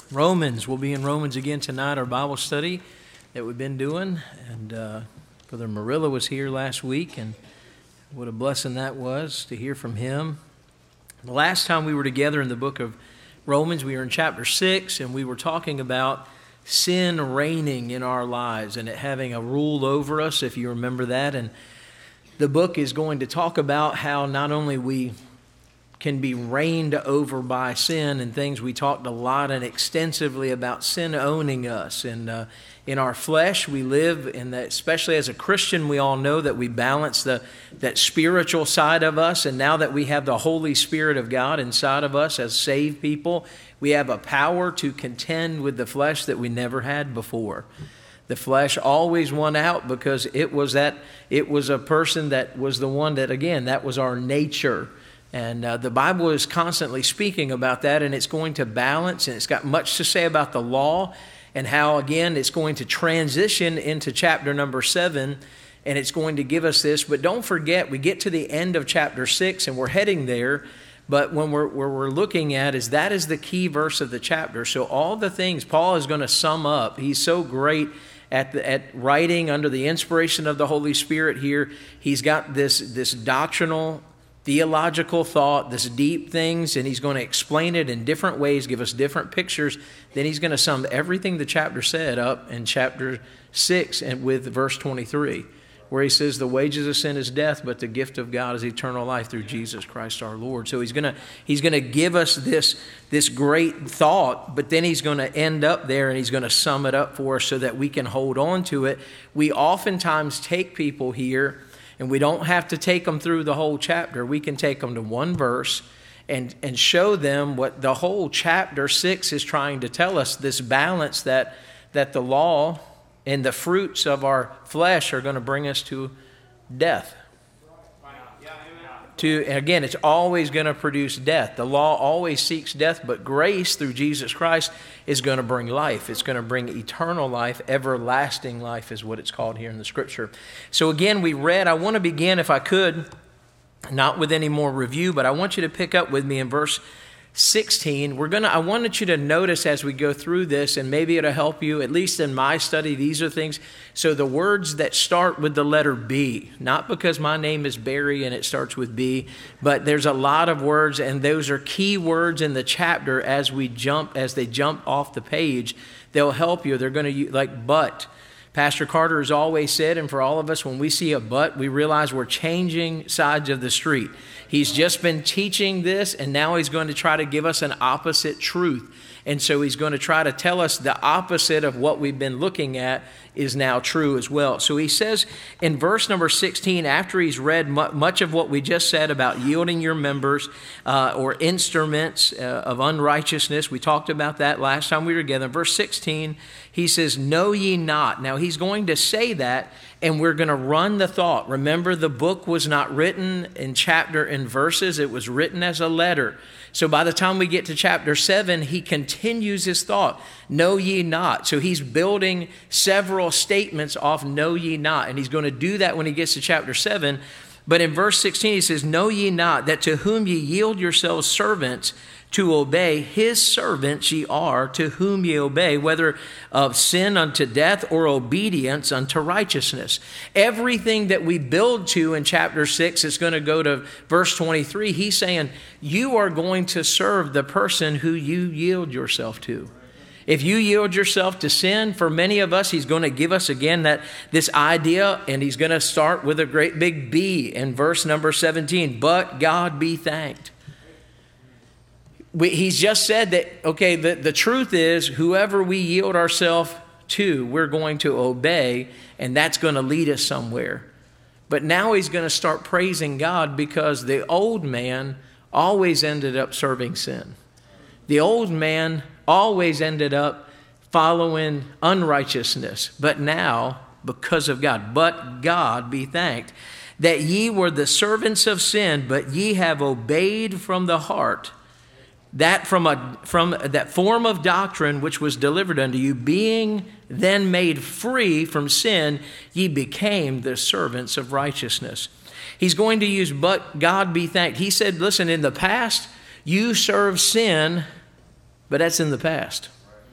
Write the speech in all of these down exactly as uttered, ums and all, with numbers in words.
Romans. We'll be in Romans again tonight, our Bible study that we've been doing. And uh, Brother Marilla was here last week, and what a blessing that was to hear from him. The last time we were together in the book of Romans, we were in chapter six, and we were talking about sin reigning in our lives and it having a rule over us, if you remember that. And the book is going to talk about how not only we can be reigned over by sin and things. We talked a lot and extensively about sin owning us. And uh, in our flesh, we live in that, especially as a Christian, we all know that we balance the that spiritual side of us. And now that we have the Holy Spirit of God inside of us as saved people, we have a power to contend with the flesh that we never had before. The flesh always won out because it was that it was a person that was the one that, again, that was our nature. And uh, the Bible is constantly speaking about that, and it's going to balance, and it's got much to say about the law and how, again, it's going to transition into chapter number seven, and it's going to give us this. But don't forget, we get to the end of chapter six, and we're heading there. But when we're, where we're looking at is that is the key verse of the chapter. So all the things Paul is going to sum up. He's so great at the, at writing under the inspiration of the Holy Spirit here. He's got this, this doctrinal theological thought, this deep things, and he's going to explain it in different ways, give us different pictures. Then he's going to sum everything the chapter said up in chapter six and with verse twenty-three, where he says the wages of sin is death, but the gift of God is eternal life through Jesus Christ our Lord. So he's going to he's going to give us this, this great thought, but then he's going to end up there and he's going to sum it up for us so that we can hold on to it. We oftentimes take people here, and we don't have to take them through the whole chapter. We can take them to one verse and, and show them what the whole chapter six is trying to tell us, this balance that, that the law and the fruits of our flesh are going to bring us to death. To, and again, it's always going to produce death. The law always seeks death, but grace through Jesus Christ is going to bring life. It's going to bring eternal life, everlasting life is what it's called here in the Scripture. So again, we read, I want to begin, if I could, not with any more review, but I want you to pick up with me in verse sixteen. We're gonna. I wanted you to notice as we go through this, and maybe it'll help you, at least in my study, these are things. So the words that start with the letter B, not because my name is Barry and it starts with B, but there's a lot of words, and those are key words in the chapter as we jump, as they jump off the page. They'll help you. They're going to, like but. Pastor Carter has always said, and for all of us, when we see a but, we realize we're changing sides of the street. He's just been teaching this, and now he's going to try to give us an opposite truth. And so he's going to try to tell us the opposite of what we've been looking at is now true as well. So he says in verse number sixteen, after he's read much of what we just said about yielding your members uh, or instruments uh, of unrighteousness, we talked about that last time we were together. In verse sixteen, he says, know ye not. Now he's going to say that, and we're going to run the thought. Remember, the book was not written in chapter and verses. It was written as a letter. So by the time we get to chapter seven, he continues his thought. Know ye not. So he's building several statements off know ye not. And he's going to do that when he gets to chapter seven. But in verse sixteen, he says, know ye not that to whom ye yield yourselves servants to obey, his servants ye are, to whom ye obey, whether of sin unto death or obedience unto righteousness. Everything that we build to in chapter six is going to go to verse twenty-three. He's saying, you are going to serve the person who you yield yourself to. If you yield yourself to sin, for many of us, he's going to give us again that this idea, and he's going to start with a great big B in verse number seventeen. But God be thanked. We, he's just said that, okay, the, the truth is whoever we yield ourselves to, we're going to obey, and that's going to lead us somewhere. But now he's going to start praising God because the old man always ended up serving sin. The old man always ended up following unrighteousness. But now, because of God, but God be thanked, that ye were the servants of sin, but ye have obeyed from the heart that from a from that form of doctrine which was delivered unto you, being then made free from sin, ye became the servants of righteousness. He's going to use, but God be thanked. He said, listen, in the past, you served sin, but that's in the past.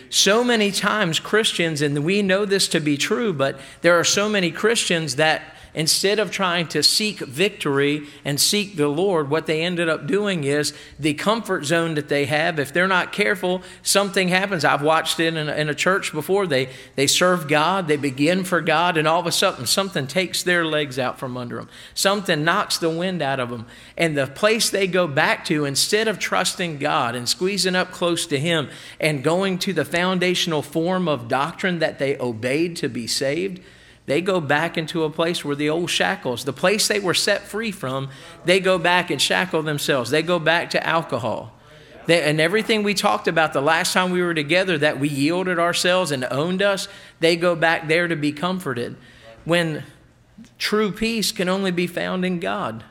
So many times Christians, and we know this to be true, but there are so many Christians that instead of trying to seek victory and seek the Lord, what they ended up doing is the comfort zone that they have. If they're not careful, something happens. I've watched it in a, in a church before. They, they serve God, they begin for God, and all of a sudden something takes their legs out from under them. Something knocks the wind out of them. And the place they go back to, instead of trusting God and squeezing up close to Him and going to the foundational form of doctrine that they obeyed to be saved, they go back into a place where the old shackles, the place they were set free from, they go back and shackle themselves. They go back to alcohol. They, and everything we talked about the last time we were together, that we yielded ourselves and owned us, they go back there to be comforted. When true peace can only be found in God.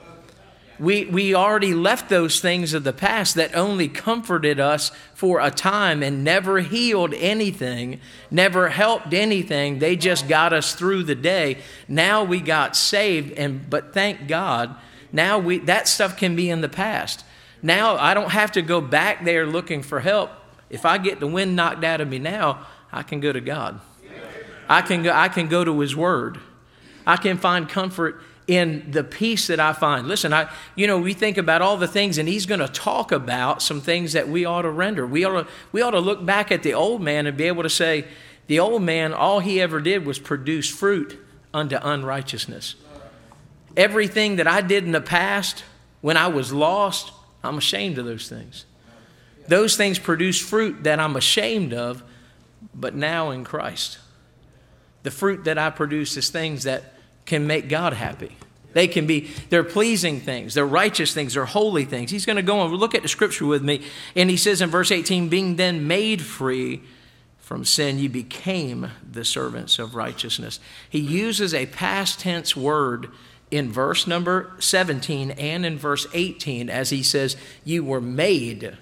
We, we already left those things of the past that only comforted us for a time and never healed anything, never helped anything. They just got us through the day. Now we got saved, and but thank God, now we that stuff can be in the past. Now I don't have to go back there looking for help. If I get the wind knocked out of me now, I can go to God. I can go, I can go to His Word. I can find comfort in the peace that I find. Listen, I, you know, we think about all the things, and he's going to talk about some things that we ought to render. We ought to, we ought to look back at the old man and be able to say, the old man, all he ever did was produce fruit unto unrighteousness. Everything that I did in the past when I was lost, I'm ashamed of those things. Those things produce fruit that I'm ashamed of, but now in Christ. The fruit that I produce is things that can make God happy. They can be, they're pleasing things, they're righteous things, they're holy things. He's going to go and look at the scripture with me. And he says in verse eighteen, being then made free from sin, you became the servants of righteousness. He uses a past tense word in verse number seventeen and in verse eighteen as he says, you were made,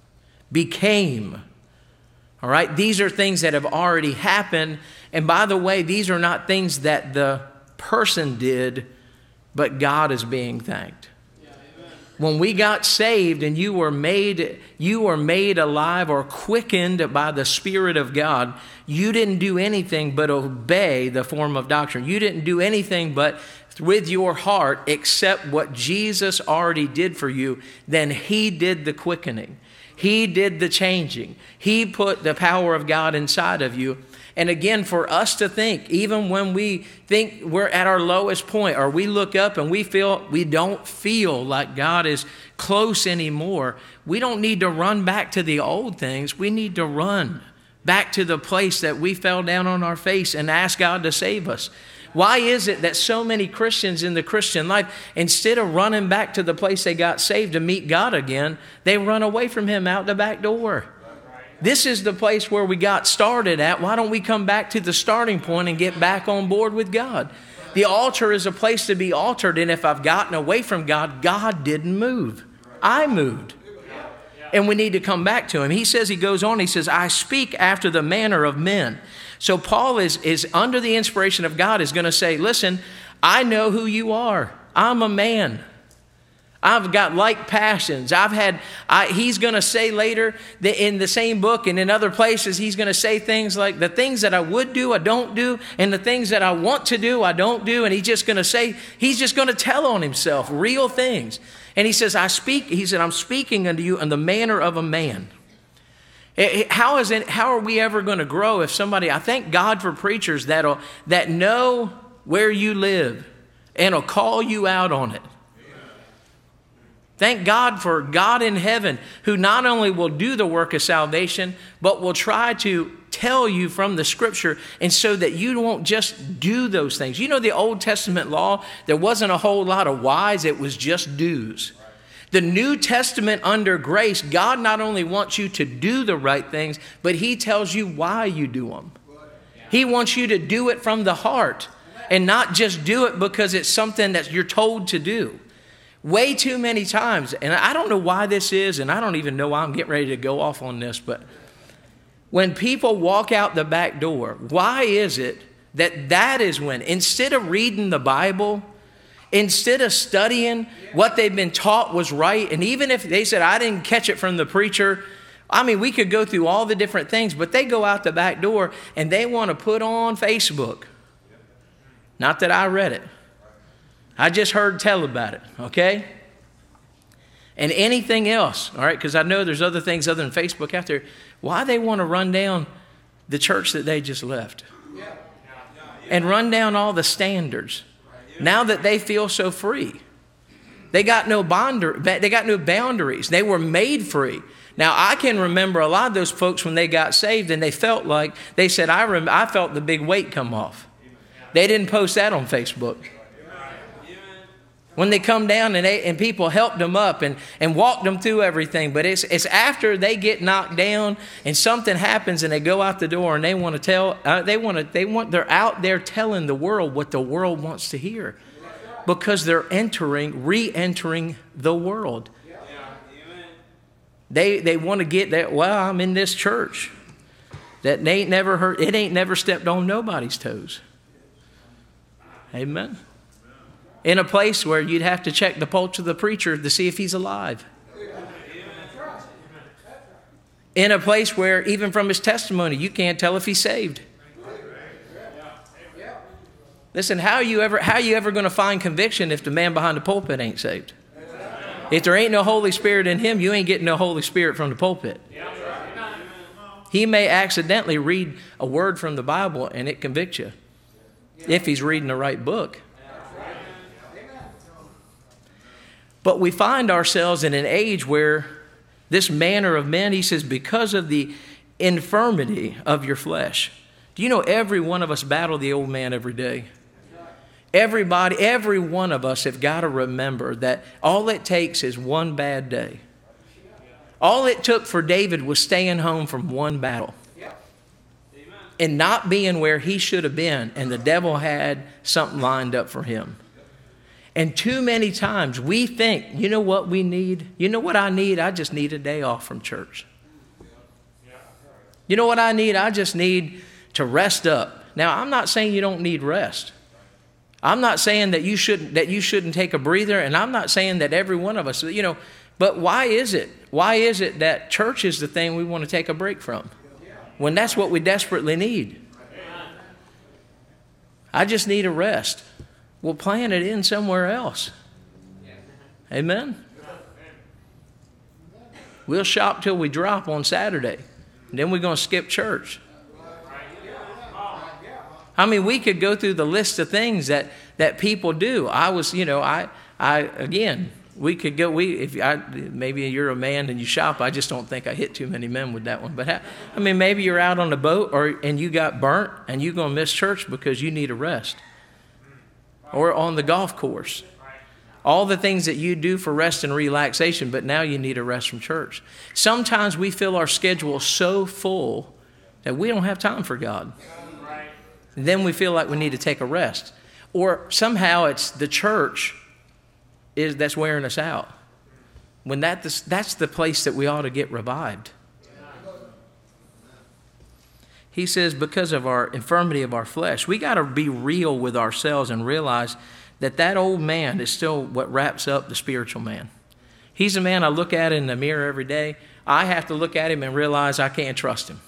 became. All right, these are things that have already happened. And by the way, these are not things that the person did, but God is being thanked. Yeah, when we got saved and you were made, you were made alive or quickened by the Spirit of God, you didn't do anything but obey the form of doctrine. You didn't do anything but with your heart accept what Jesus already did for you. Then He did the quickening. He did the changing. He put the power of God inside of you. And again, for us to think, even when we think we're at our lowest point, or we look up and we feel we don't feel like God is close anymore, we don't need to run back to the old things. We need to run back to the place that we fell down on our face and ask God to save us. Why is it that so many Christians in the Christian life, instead of running back to the place they got saved to meet God again, they run away from Him out the back door? This is the place where we got started at. Why don't we come back to the starting point and get back on board with God? The altar is a place to be altered, and if I've gotten away from God, God didn't move. I moved. And we need to come back to Him. He says, he goes on, he says, I speak after the manner of men. So Paul is, is under the inspiration of God, is going to say, listen, I know who you are. I'm a man. I've got like passions. I've had, I, he's going to say later that in the same book and in other places, he's going to say things like the things that I would do, I don't do. And the things that I want to do, I don't do. And he's just going to say, he's just going to tell on himself real things. And he says, I speak, he said, I'm speaking unto you in the manner of a man. How is it, how are we ever going to grow if somebody, I thank God for preachers that'll, that know where you live and will call you out on it. Thank God for God in heaven who not only will do the work of salvation, but will try to tell you from the scripture, and so that you won't just do those things. You know, the Old Testament law, there wasn't a whole lot of whys, it was just do's. The New Testament under grace, God not only wants you to do the right things, but He tells you why you do them. He wants you to do it from the heart and not just do it because it's something that you're told to do. Way too many times, and I don't know why this is, and I don't even know why I'm getting ready to go off on this, but when people walk out the back door, why is it that that is when, instead of reading the Bible, instead of studying what they've been taught was right, and even if they said, I didn't catch it from the preacher, I mean, we could go through all the different things, but they go out the back door and they want to put on Facebook. Not that I read it. I just heard tell about it, okay? And anything else, all right, because I know there's other things other than Facebook out there. Why they want to run down the church that they just left? And run down all the standards. Now that they feel so free. They got no bond, they got no boundaries. They were made free. Now, I can remember a lot of those folks when they got saved and they felt like, they said, I, rem- I felt the big weight come off. They didn't post that on Facebook. When they come down and, they, and people helped them up and, and walked them through everything. But it's, it's after they get knocked down and something happens and they go out the door and they want to tell, uh, they want to, they want, they're out there telling the world what the world wants to hear. Because they're entering, re-entering the world. They, they want to get that, well, I'm in this church. That they ain't never heard, it ain't never stepped on nobody's toes. Amen. In a place where you'd have to check the pulse of the preacher to see if he's alive. In a place where even from his testimony, you can't tell if he's saved. Listen, how are you ever, how are you ever going to find conviction if the man behind the pulpit ain't saved? If there ain't no Holy Spirit in him, you ain't getting no Holy Spirit from the pulpit. He may accidentally read a word from the Bible and it convicts you. If he's reading the right book. But we find ourselves in an age where this manner of men, he says, because of the infirmity of your flesh. Do you know every one of us battle the old man every day? Everybody, every one of us have got to remember that all it takes is one bad day. All it took for David was staying home from one battle. And not being where he should have been. And the devil had something lined up for him. And too many times we think, you know what we need? You know what I need? I just need a day off from church. You know what I need? I just need to rest up. Now, I'm not saying you don't need rest. I'm not saying that you shouldn't, that you shouldn't take a breather. And I'm not saying that every one of us, you know, but why is it? Why is it that church is the thing we want to take a break from? When that's what we desperately need. I just need a rest. We'll plan it in somewhere else. Amen? We'll shop till we drop on Saturday. And then we're going to skip church. I mean, we could go through the list of things that, that people do. I was, you know, I, I again, we could go, we if I, maybe you're a man and you shop. I just don't think I hit too many men with that one. But I, I mean, maybe you're out on the boat or and you got burnt and you're going to miss church because you need a rest. Or on the golf course. All the things that you do for rest and relaxation, but now you need a rest from church. Sometimes we fill our schedule so full that we don't have time for God. And then we feel like we need to take a rest. Or somehow it's the church is that's wearing us out. When that that's the place that we ought to get revived. He says because of our infirmity of our flesh, we got to be real with ourselves and realize that that old man is still what wraps up the spiritual man. He's a man I look at in the mirror every day. I have to look at him and realize I can't trust him.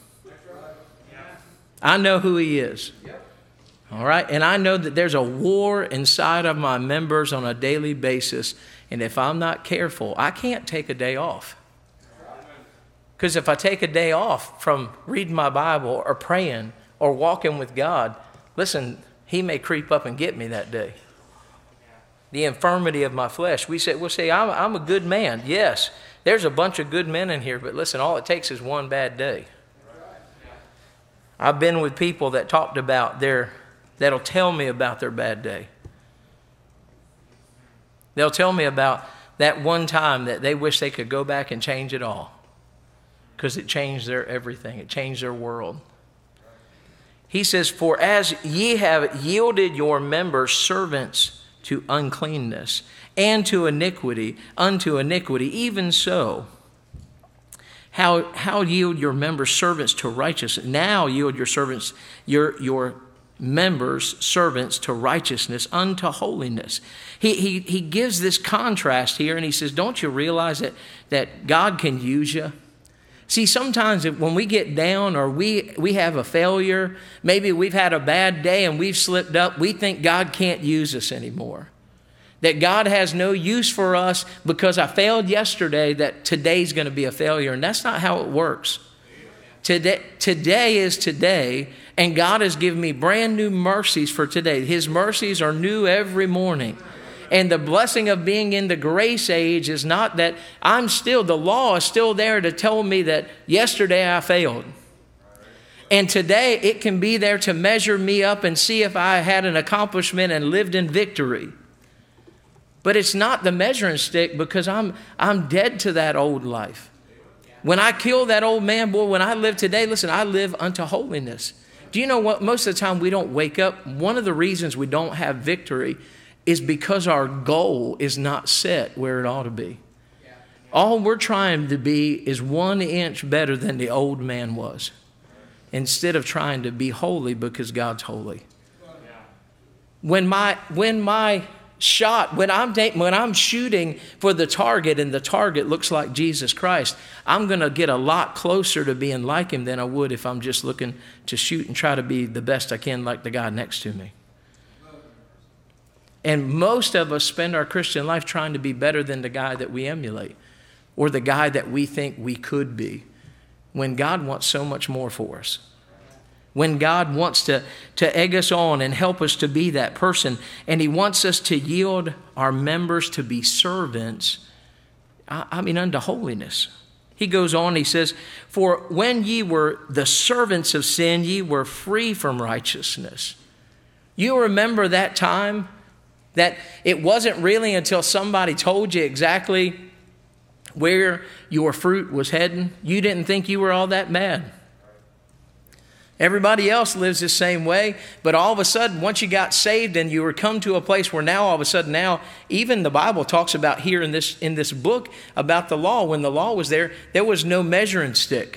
I know who he is. All right? And I know that there's a war inside of my members on a daily basis. And if I'm not careful, I can't take a day off. Because if I take a day off from reading my Bible or praying or walking with God, listen, he may creep up and get me that day. The infirmity of my flesh. We say, we'll say, I'm, I'm a good man. Yes, there's a bunch of good men in here, but listen, all it takes is one bad day. I've been with people that talked about their, that'll tell me about their bad day. They'll tell me about that one time that they wish they could go back and change it all. Because it changed their everything. It changed their world. He says, for as ye have yielded your members servants to uncleanness and to iniquity, unto iniquity, even so, how, how yield your members servants to righteousness? Now yield your servants, your, your members servants to righteousness, unto holiness. He, he, he gives this contrast here and he says, don't you realize that, that God can use you? See, sometimes when we get down or we, we have a failure, maybe we've had a bad day and we've slipped up, we think God can't use us anymore. That God has no use for us because I failed yesterday, that today's going to be a failure. And that's not how it works. Today, today is today, and God has given me brand new mercies for today. His mercies are new every morning. And the blessing of being in the grace age is not that I'm still, the law is still there to tell me that yesterday I failed. And today it can be there to measure me up and see if I had an accomplishment and lived in victory. But it's not the measuring stick, because I'm, I'm dead to that old life. When I kill that old man, boy, when I live today, listen, I live unto holiness. Do you know what? Most of the time we don't wake up. One of the reasons we don't have victory is because our goal is not set where it ought to be. All we're trying to be is one inch better than the old man was, instead of trying to be holy because God's holy. When my, when my shot, when I'm, when I'm shooting for the target and the target looks like Jesus Christ, I'm going to get a lot closer to being like him than I would if I'm just looking to shoot and try to be the best I can like the guy next to me. And most of us spend our Christian life trying to be better than the guy that we emulate or the guy that we think we could be, when God wants so much more for us. When God wants to, to egg us on and help us to be that person, and he wants us to yield our members to be servants, I, I mean, unto holiness. He goes on, he says, for when ye were the servants of sin, ye were free from righteousness. You remember that time that it wasn't really until somebody told you exactly where your fruit was heading, you didn't think you were all that bad. Everybody else lives the same way, but all of a sudden, once you got saved and you were come to a place where now all of a sudden now, even the Bible talks about here in this, in this book about the law. When the law was there, there was no measuring stick.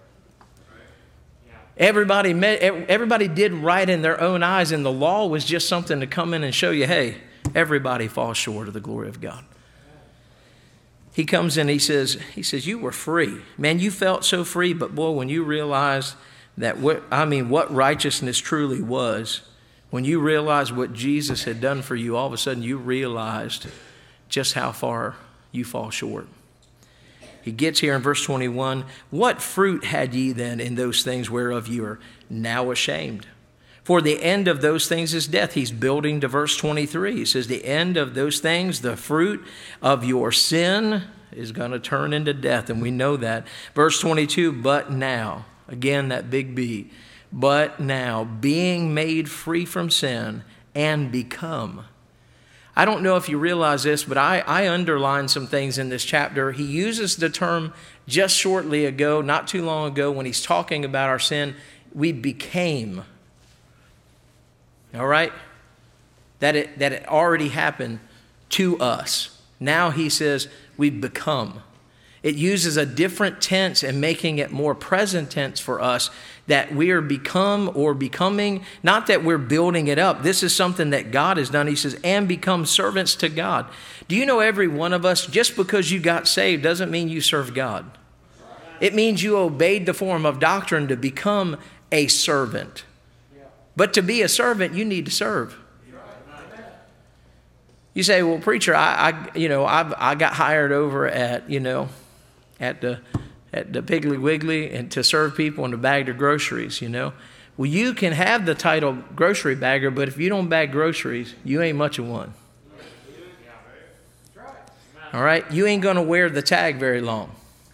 Everybody, everybody did right in their own eyes, and the law was just something to come in and show you, hey, everybody falls short of the glory of God. He comes in, he says, he says, you were free. Man, you felt so free, but boy, when you realized that what, I mean, what righteousness truly was, when you realized what Jesus had done for you, all of a sudden you realized just how far you fall short. He gets here in verse twenty-one, what fruit had ye then in those things whereof you are now ashamed? For the end of those things is death. He's building to verse twenty-three. He says the end of those things, the fruit of your sin is going to turn into death. And we know that. Verse twenty-two, but now, again, that big B, but now being made free from sin and become. I don't know if you realize this, but I, I underlined some things in this chapter. He uses the term just shortly ago, not too long ago, when he's talking about our sin, we became. All right? That it, that it already happened to us. Now he says we've become. It uses a different tense and making it more present tense for us, that we are become or becoming, not that we're building it up. This is something that God has done. He says, and become servants to God. Do you know every one of us, just because you got saved doesn't mean you serve God. It means you obeyed the form of doctrine to become a servant. But to be a servant, you need to serve. You say, well, preacher, I, I you know, I I got hired over at, you know, at the at the Piggly Wiggly and to serve people and to bag their groceries, you know. Well, you can have the title grocery bagger, but if you don't bag groceries, you ain't much of one. All right? You ain't going to wear the tag very long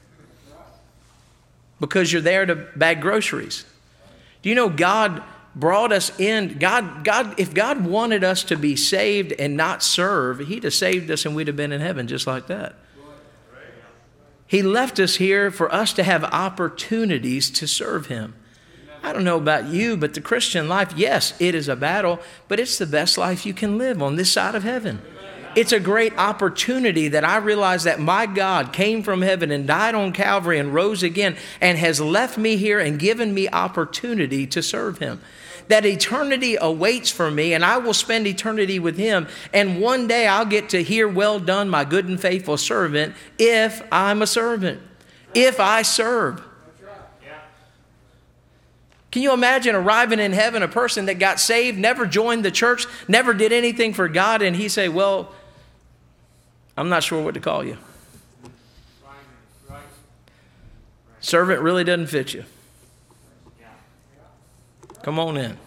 because you're there to bag groceries. Do you know God brought us in? God, God, if God wanted us to be saved and not serve, he'd have saved us and we'd have been in heaven just like that. He left us here for us to have opportunities to serve him. I don't know about you, but the Christian life, yes, it is a battle, but it's the best life you can live on this side of heaven. It's a great opportunity that I realize that my God came from heaven and died on Calvary and rose again and has left me here and given me opportunity to serve him. That eternity awaits for me, and I will spend eternity with him. And one day I'll get to hear, well done, my good and faithful servant, if I'm a servant, if I serve. Can you imagine arriving in heaven, a person that got saved, never joined the church, never did anything for God, and he say, well, I'm not sure what to call you. Servant really doesn't fit you. Come on in.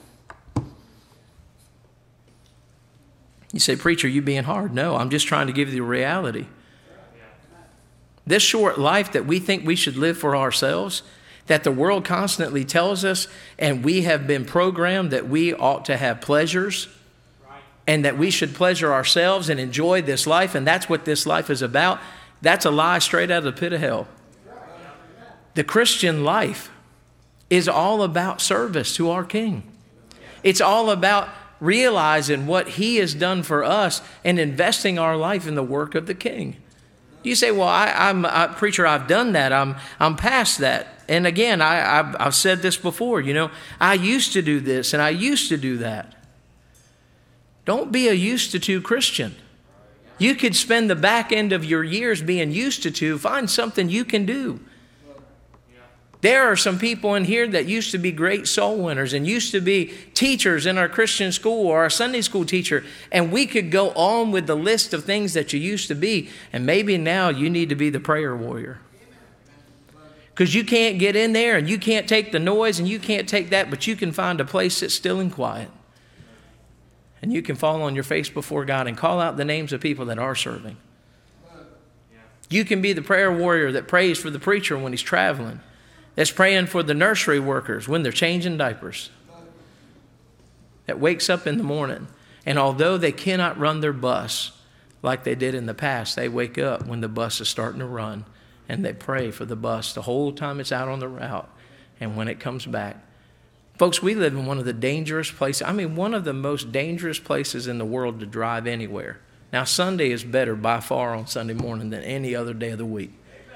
You say, preacher, you being hard. No, I'm just trying to give you the reality. This short life that we think we should live for ourselves, that the world constantly tells us, and we have been programmed that we ought to have pleasures and that we should pleasure ourselves and enjoy this life, and that's what this life is about. That's a lie straight out of the pit of hell. The Christian life is all about service to our King. It's all about realizing what He has done for us and investing our life in the work of the King. You say, well, I, I'm a preacher, I've done that. I'm I'm past that. And again, I, I've, I've said this before, you know, I used to do this and I used to do that. Don't be a used to to Christian. You could spend the back end of your years being used to to. Find something you can do. There are some people in here that used to be great soul winners and used to be teachers in our Christian school or our Sunday school teacher. And we could go on with the list of things that you used to be. And maybe now you need to be the prayer warrior. Because you can't get in there and you can't take the noise and you can't take that, but you can find a place that's still and quiet. And you can fall on your face before God and call out the names of people that are serving. You can be the prayer warrior that prays for the preacher when he's traveling. That's praying for the nursery workers when they're changing diapers. That wakes up in the morning. And although they cannot run their bus like they did in the past, they wake up when the bus is starting to run. And they pray for the bus the whole time it's out on the route. And when it comes back. Folks, we live in one of the dangerous places. I mean, one of the most dangerous places in the world to drive anywhere. Now, Sunday is better by far on Sunday morning than any other day of the week.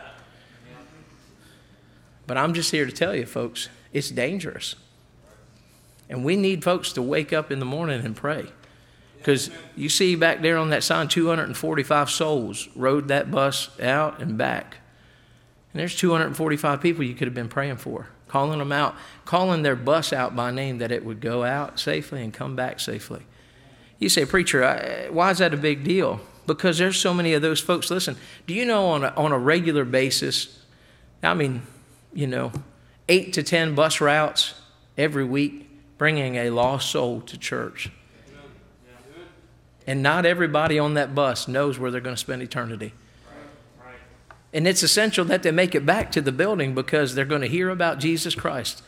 But I'm just here to tell you, folks, it's dangerous. And we need folks to wake up in the morning and pray. Because you see back there on that sign, two hundred forty-five souls rode that bus out and back. And there's two hundred forty-five people you could have been praying for, calling them out, calling their bus out by name that it would go out safely and come back safely. You say, preacher, why is that a big deal? Because there's so many of those folks. Listen, do you know on a, on a regular basis, I mean, you know, eight to ten bus routes every week, bringing a lost soul to church. And not everybody on that bus knows where they're going to spend eternity. And it's essential that they make it back to the building because they're going to hear about Jesus Christ.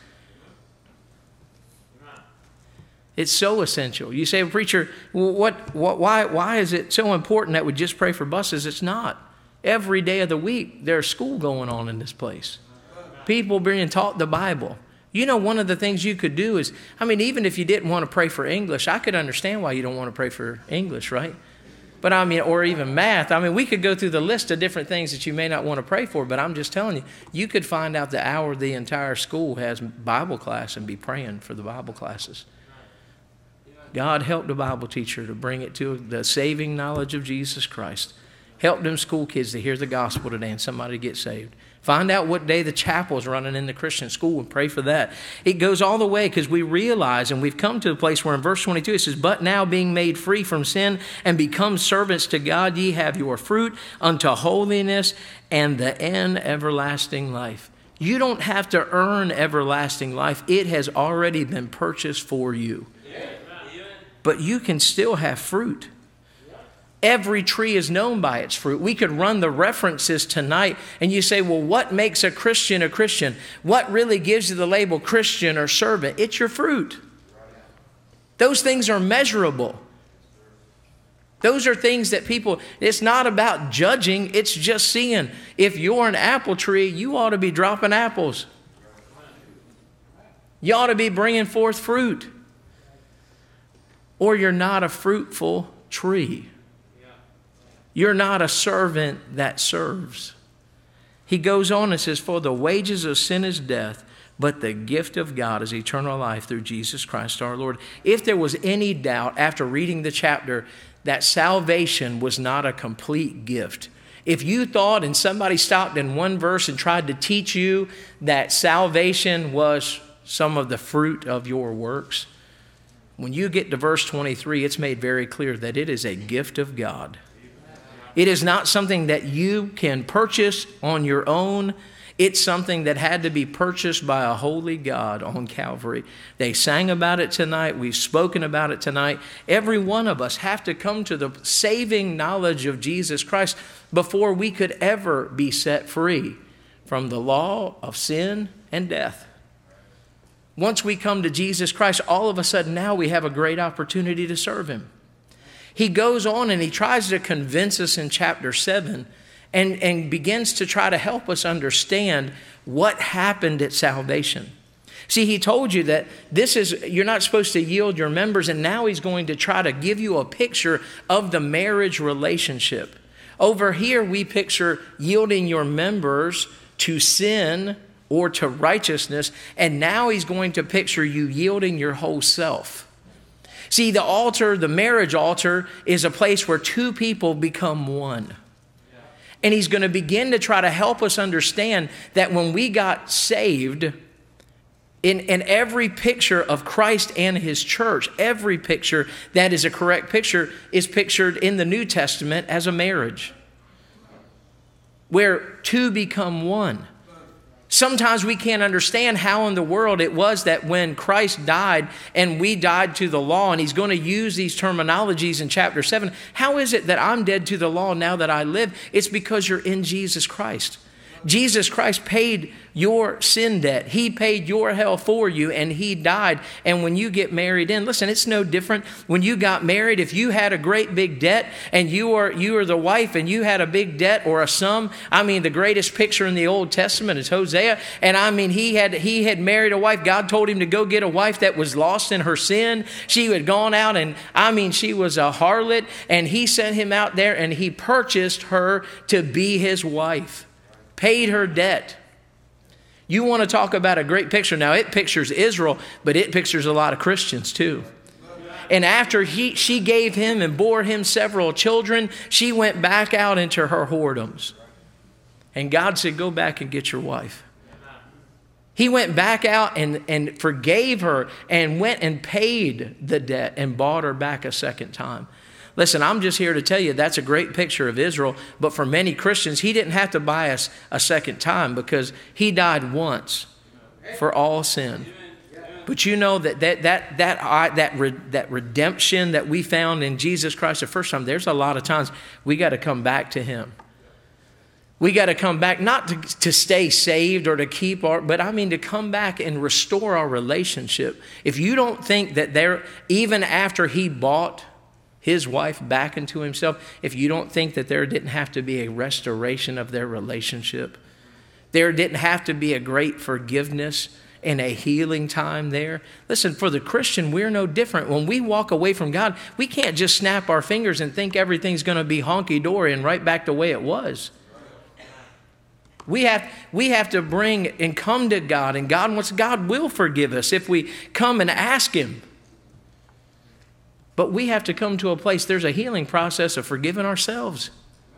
It's so essential. You say, preacher, what, what, why, why is it so important that we just pray for buses? It's not. Every day of the week, there's school going on in this place. People being taught the Bible. You know, one of the things you could do is, I mean, even if you didn't want to pray for English, I could understand why you don't want to pray for English, right? But I mean, or even math. I mean, we could go through the list of different things that you may not want to pray for, but I'm just telling you, you could find out the hour the entire school has Bible class and be praying for the Bible classes. God helped the Bible teacher to bring it to the saving knowledge of Jesus Christ. Help them school kids to hear the gospel today and somebody get saved. Find out what day the chapel is running in the Christian school and pray for that. It goes all the way because we realize, and we've come to the place where in verse twenty-two it says, but now being made free from sin and become servants to God, ye have your fruit unto holiness and the end everlasting life. You don't have to earn everlasting life. It has already been purchased for you. But you can still have fruit. Every tree is known by its fruit. We could run the references tonight and you say, well, what makes a Christian a Christian? What really gives you the label Christian or servant? It's your fruit. Those things are measurable. Those are things that people, it's not about judging. It's just seeing if you're an apple tree, you ought to be dropping apples. You ought to be bringing forth fruit. Or you're not a fruitful tree. You're not a servant that serves. He goes on and says, for the wages of sin is death, but the gift of God is eternal life through Jesus Christ our Lord. If there was any doubt after reading the chapter that salvation was not a complete gift, if you thought and somebody stopped in one verse and tried to teach you that salvation was some of the fruit of your works. When you get to verse twenty-three, it's made very clear that it is a gift of God. It is not something that you can purchase on your own. It's something that had to be purchased by a holy God on Calvary. They sang about it tonight. We've spoken about it tonight. Every one of us have to come to the saving knowledge of Jesus Christ before we could ever be set free from the law of sin and death. Once we come to Jesus Christ, all of a sudden now we have a great opportunity to serve him. He goes on and he tries to convince us in chapter seven and, and begins to try to help us understand what happened at salvation. See, he told you that this is, you're not supposed to yield your members, and now he's going to try to give you a picture of the marriage relationship. Over here, we picture yielding your members to sin or to righteousness, and now he's going to picture you yielding your whole self. See, the altar, the marriage altar, is a place where two people become one. And he's going to begin to try to help us understand that when we got saved, in, in every picture of Christ and his church, every picture that is a correct picture is pictured in the New Testament as a marriage, where two become one. Sometimes we can't understand how in the world it was that when Christ died and we died to the law, and he's going to use these terminologies in chapter seven. How is it that I'm dead to the law now that I live? It's because you're in Jesus Christ. Jesus Christ paid your sin debt. He paid your hell for you, and he died. And when you get married in, listen, it's no different. When you got married, if you had a great big debt and you are you are the wife and you had a big debt or a sum, I mean, the greatest picture in the Old Testament is Hosea. And I mean, he had he had married a wife. God told him to go get a wife that was lost in her sin. She had gone out, and I mean, she was a harlot, and he sent him out there and he purchased her to be his wife. Paid her debt. You want to talk about a great picture. Now, it pictures Israel, but it pictures a lot of Christians too. And after he, she gave him and bore him several children, she went back out into her whoredoms. And God said, go back and get your wife. He went back out and, and forgave her and went and paid the debt and bought her back a second time. Listen, I'm just here to tell you that's a great picture of Israel. But for many Christians, he didn't have to buy us a second time because he died once for all sin. But you know that that that that that that redemption that we found in Jesus Christ the first time, there's a lot of times we got to come back to him. We got to come back, not to, to stay saved or to keep our, but I mean to come back and restore our relationship. If you don't think that there, even after he bought his wife back into himself, if you don't think that there didn't have to be a restoration of their relationship, there didn't have to be a great forgiveness and a healing time there. Listen, for the Christian, we're no different. When we walk away from God, we can't just snap our fingers and think everything's going to be honky-dory and right back the way it was. We have, we have to bring and come to God, and God wants, God will forgive us if we come and ask him. But we have to come to a place, there's a healing process of forgiving ourselves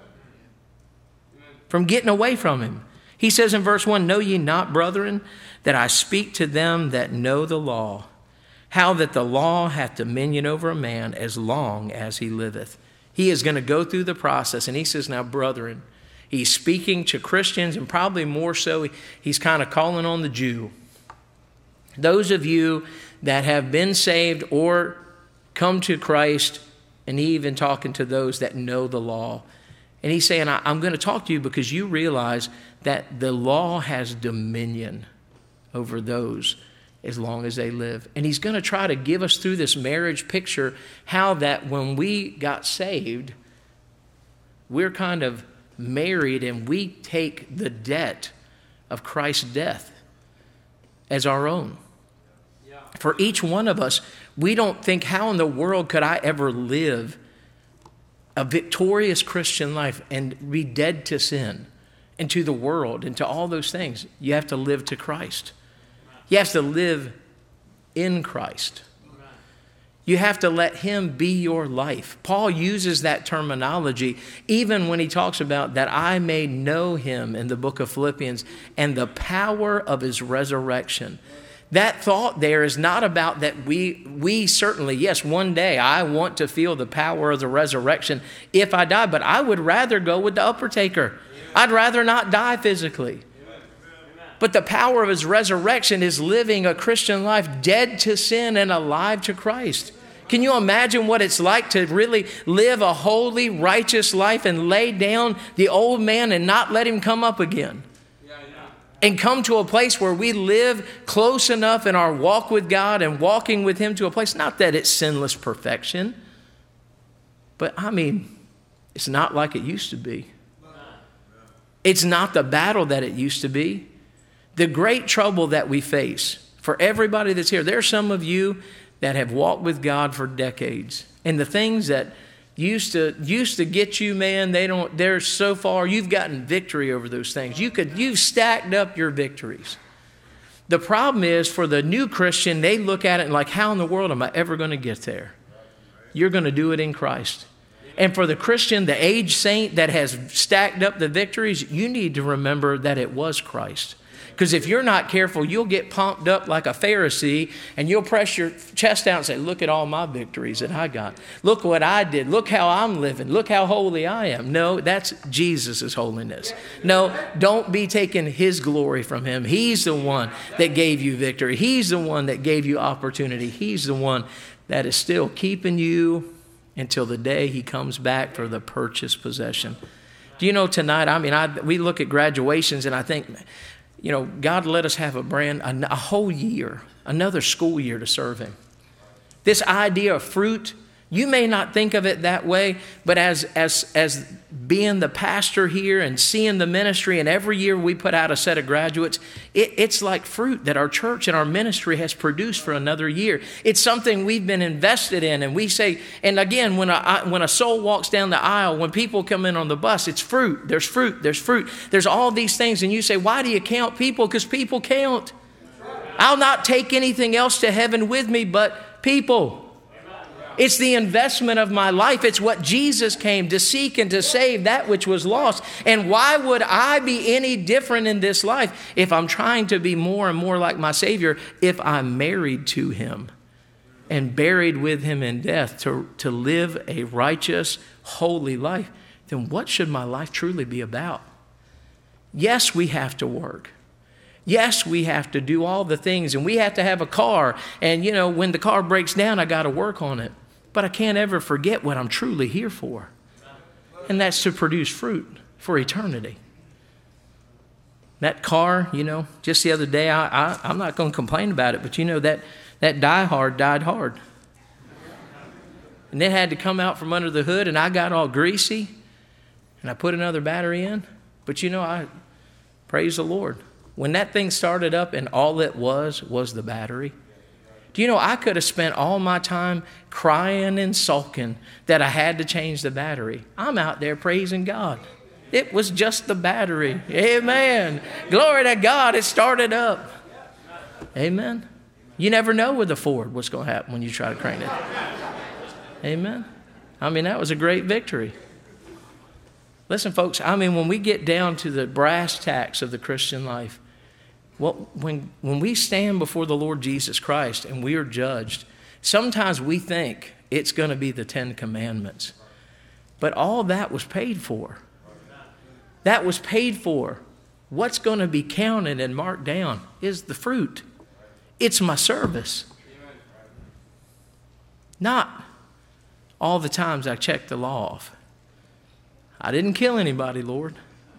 from getting away from him. He says in verse one, know ye not, brethren, that I speak to them that know the law, how that the law hath dominion over a man as long as he liveth. He is going to go through the process, and he says, now, brethren, he's speaking to Christians, and probably more so, he's kind of calling on the Jew. Those of you that have been saved or come to Christ, and he even talking to those that know the law. And he's saying, I'm going to talk to you because you realize that the law has dominion over those as long as they live. And he's going to try to give us through this marriage picture how that when we got saved, we're kind of married and we take the debt of Christ's death as our own. For each one of us, we don't think, how in the world could I ever live a victorious Christian life and be dead to sin and to the world and to all those things? You have to live to Christ. You have to live in Christ. You have to let him be your life. Paul uses that terminology even when he talks about that I may know him in the book of Philippians and the power of his resurrection. That thought there is not about that we, we certainly, yes, one day I want to feel the power of the resurrection if I die, but I would rather go with the upper taker. I'd rather not die physically. But the power of his resurrection is living a Christian life dead to sin and alive to Christ. Can you imagine what it's like to really live a holy, righteous life and lay down the old man and not let him come up again? And come to a place where we live close enough in our walk with God and walking with him to a place, not that it's sinless perfection, but I mean, it's not like it used to be. It's not the battle that it used to be. The great trouble that we face for everybody that's here, there are some of you that have walked with God for decades. And the things that used to used to get you, man, they don't, they're so far, you've gotten victory over those things. You could, you've stacked up your victories. The problem is for the new Christian, they look at it and like, how in the world am I ever going to get there? You're going to do it in Christ. And for the Christian, the aged saint that has stacked up the victories, you need to remember that it was Christ. Because if you're not careful, you'll get pumped up like a Pharisee and you'll press your chest out and say, look at all my victories that I got. Look what I did. Look how I'm living. Look how holy I am. No, that's Jesus' holiness. No, don't be taking his glory from him. He's the one that gave you victory. He's the one that gave you opportunity. He's the one that is still keeping you until the day he comes back for the purchased possession. Do you know tonight, I mean, I, we look at graduations and I think, you know, God let us have a brand, a, a whole year, another school year to serve him. This idea of fruit, you may not think of it that way, but as, as, as being the pastor here and seeing the ministry, and every year we put out a set of graduates, it, it's like fruit that our church and our ministry has produced for another year. It's something we've been invested in, and we say, and again, when a, when a soul walks down the aisle, when people come in on the bus, it's fruit, there's fruit, there's fruit, there's all these things, and you say, why do you count people? Because people count. I'll not take anything else to heaven with me but people. It's the investment of my life. It's what Jesus came to seek and to save, that which was lost. And why would I be any different in this life if I'm trying to be more and more like my Savior, if I'm married to him and buried with him in death to, to live a righteous, holy life? Then what should my life truly be about? Yes, we have to work. Yes, we have to do all the things, and we have to have a car. And, you know, when the car breaks down, I got to work on it. But I can't ever forget what I'm truly here for. And that's to produce fruit for eternity. That car, you know, just the other day, I, I, I'm not going to complain about it, but you know, that, that die hard died hard. And it had to come out from under the hood, and I got all greasy, and I put another battery in. But you know, I praise the Lord. When that thing started up and all it was was the battery, do you know I could have spent all my time crying and sulking that I had to change the battery. I'm out there praising God. It was just the battery. Amen. Glory to God, it started up. Amen. You never know with a Ford what's going to happen when you try to crank it. Amen. I mean, that was a great victory. Listen, folks, I mean, when we get down to the brass tacks of the Christian life, well, when, when we stand before the Lord Jesus Christ and we are judged, sometimes we think it's going to be the Ten Commandments. But all that was paid for. That was paid for. What's going to be counted and marked down is the fruit. It's my service. Not all the times I checked the law off. I didn't kill anybody, Lord.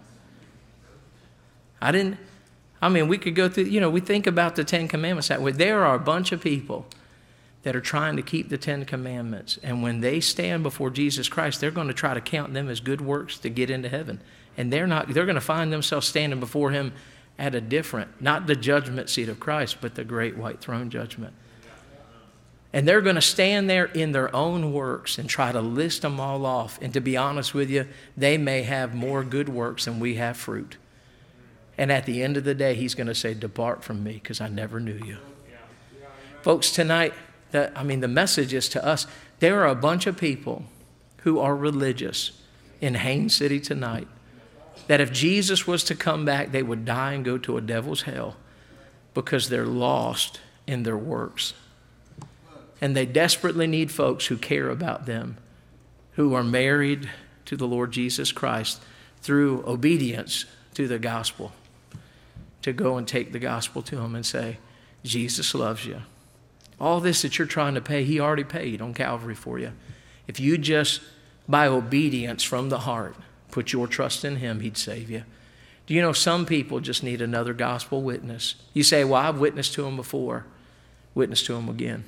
I didn't, I mean, we could go through, you know, we think about the Ten Commandments that way. There are a bunch of people that are trying to keep the Ten Commandments. And when they stand before Jesus Christ, they're going to try to count them as good works to get into heaven. And they're not, they're going to find themselves standing before him at a different, not the judgment seat of Christ, but the great white throne judgment. And they're going to stand there in their own works and try to list them all off. And to be honest with you, they may have more good works than we have fruit. And at the end of the day, he's going to say, depart from me because I never knew you. Folks, tonight, the, I mean, the message is to us, there are a bunch of people who are religious in Haines City tonight that if Jesus was to come back, they would die and go to a devil's hell. because they're lost in their works. And they desperately need folks who care about them, who are married to the Lord Jesus Christ through obedience to the gospel, to go and take the gospel to them and say, Jesus loves you. All this that you're trying to pay, he already paid on Calvary for you. If you just, by obedience from the heart, put your trust in him, he'd save you. Do you know some people just need another gospel witness? You say, well, I've witnessed to him before. Witness to him again.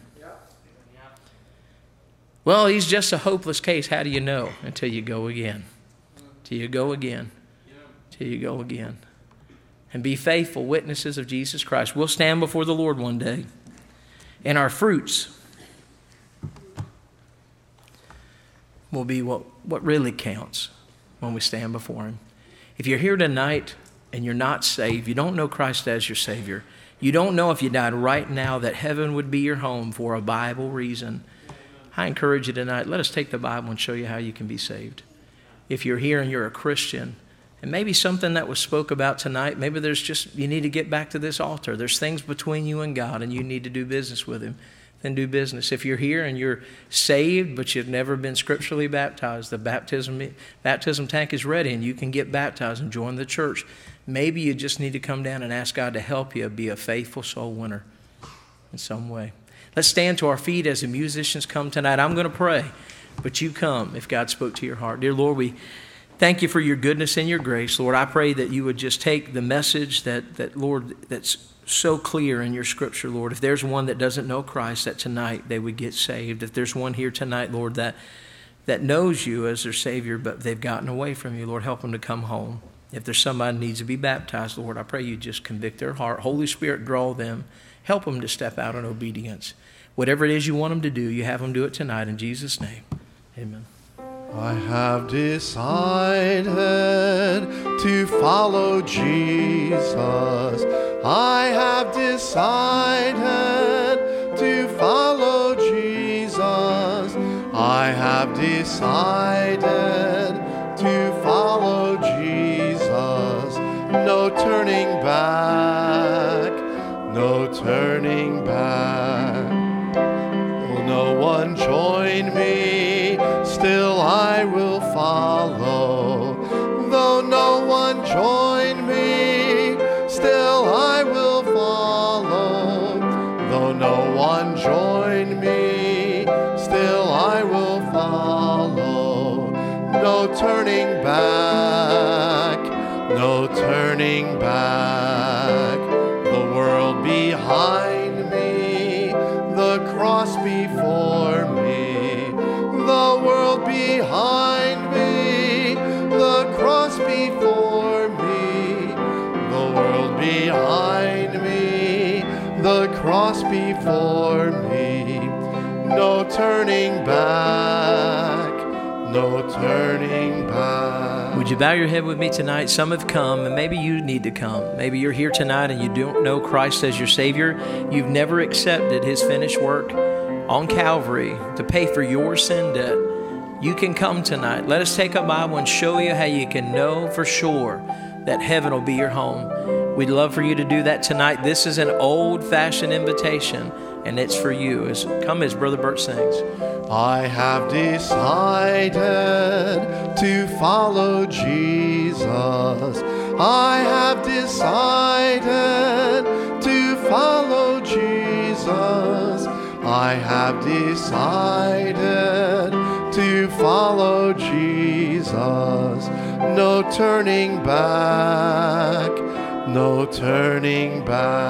Well, he's just a hopeless case. How do you know? Until you go again. Till you go again. Till you go again. And be faithful witnesses of Jesus Christ. We'll stand before the Lord one day. And our fruits will be what, what really counts when we stand before him. If you're here tonight and you're not saved, you don't know Christ as your Savior, you don't know if you died right now that heaven would be your home for a Bible reason, I encourage you tonight, let us take the Bible and show you how you can be saved. If you're here and you're a Christian, and maybe something that was spoke about tonight, maybe there's just, you need to get back to this altar. There's things between you and God and you need to do business with him. Then do business. If you're here and you're saved, but you've never been scripturally baptized, the baptism baptism tank is ready and you can get baptized and join the church. Maybe you just need to come down and ask God to help you be a faithful soul winner in some way. Let's stand to our feet as the musicians come tonight. I'm going to pray, but you come if God spoke to your heart. Dear Lord, we thank you for your goodness and your grace. Lord, I pray that you would just take the message that, that Lord, that's so clear in your scripture, Lord. If there's one that doesn't know Christ, that tonight they would get saved. If there's one here tonight, Lord, that, that knows you as their Savior, but they've gotten away from you, Lord, help them to come home. If there's somebody who needs to be baptized, Lord, I pray you just convict their heart. Holy Spirit, draw them. Help them to step out in obedience. Whatever it is you want them to do, you have them do it tonight in Jesus' name. Amen. I have decided to follow Jesus. I have decided to follow Jesus. I have decided to follow Jesus. No turning back, no turning back. Will no one join me? Still I will follow. Though no one join me, still I will follow. Though no one join me, still I will follow. No turning back, no turning back. The world behind me, the cross before me. The world behind me, the cross before me. The world behind me, the cross before me. No turning back, no turning back. Would you bow your head with me tonight? Some have come, and maybe you need to come. Maybe you're here tonight and you don't know Christ as your Savior. You've never accepted his finished work on Calvary to pay for your sin debt. You can come tonight. Let us take a Bible and show you how you can know for sure that heaven will be your home. We'd love for you to do that tonight. This is an old-fashioned invitation, and it's for you. As, come as Brother Bert sings. I have decided to follow Jesus. I have decided to follow Jesus. I have decided to follow Jesus. No turning back, no turning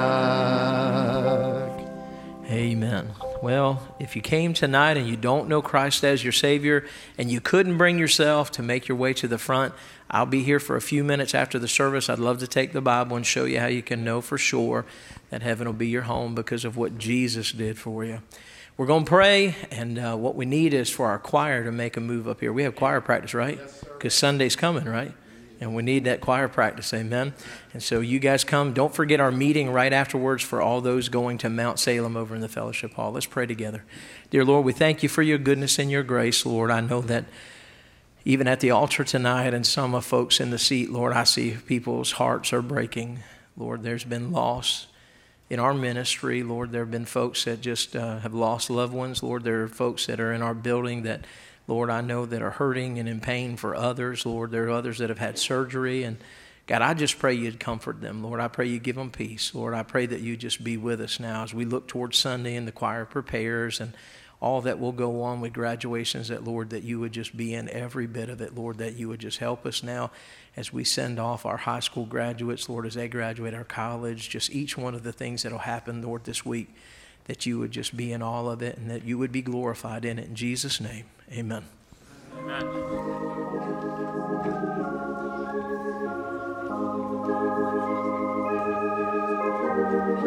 back. Amen. Well, if you came tonight and you don't know Christ as your Savior and you couldn't bring yourself to make your way to the front, I'll be here for a few minutes after the service. I'd love to take the Bible and show you how you can know for sure that heaven will be your home because of what Jesus did for you. We're going to pray, and uh, what we need is for our choir to make a move up here. We have choir practice, right? Because Sunday's coming, right? And we need that choir practice, amen? And so you guys come. Don't forget our meeting right afterwards for all those going to Mount Salem over in the fellowship hall. Let's pray together. Dear Lord, we thank you for your goodness and your grace, Lord. I know that even at the altar tonight and some of folks in the seat, Lord, I see people's hearts are breaking. Lord, there's been loss. in our ministry, Lord, there have been folks that just uh, have lost loved ones. Lord, there are folks that are in our building that, Lord, I know that are hurting and in pain for others. Lord, there are others that have had surgery. And God, I just pray you'd comfort them. Lord, I pray you give them peace. Lord, I pray that you just be with us now as we look towards Sunday and the choir prepares and all that will go on with graduations, that, Lord, that you would just be in every bit of it. Lord, that you would just help us now as we send off our high school graduates, Lord, as they graduate our college, just each one of the things that will happen, Lord, this week, that you would just be in all of it and that you would be glorified in it. In Jesus' name, amen. Amen.